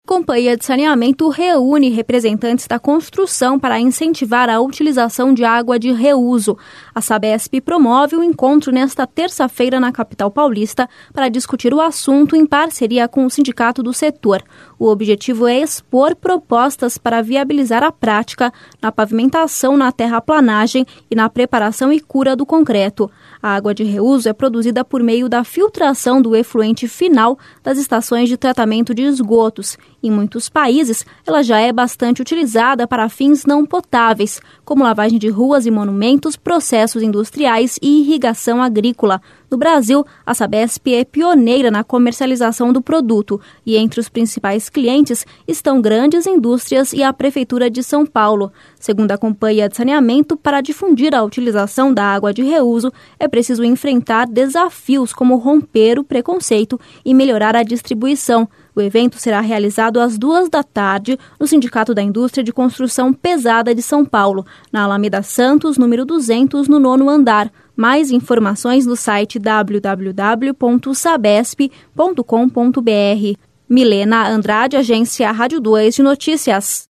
Companhia de Saneamento reúne representantes da construção para incentivar a utilização de água de reuso. A Sabesp promove o encontro nesta terça-feira na capital paulista para discutir o assunto em parceria com o sindicato do setor. O objetivo é expor propostas para viabilizar a prática na pavimentação na terraplanagem e na preparação e cura do concreto. A água de reuso é produzida por meio da filtração do efluente final das estações de tratamento de esgotos. Em muitos países, ela já é bastante utilizada para fins não potáveis, como lavagem de ruas e monumentos, processos industriais e irrigação agrícola. No Brasil, a Sabesp é pioneira na comercialização do produto e entre os principais clientes estão grandes indústrias e a Prefeitura de São Paulo. Segundo a Companhia de Saneamento, para difundir a utilização da água de reuso, é preciso enfrentar desafios como romper o preconceito e melhorar a distribuição. O evento será realizado às 14h no Sindicato da Indústria de Construção Pesada de São Paulo, na Alameda Santos, número 200, no 9º andar. Mais informações no site www.sabesp.com.br. Milena Andrade, Agência Rádio 2 de Notícias.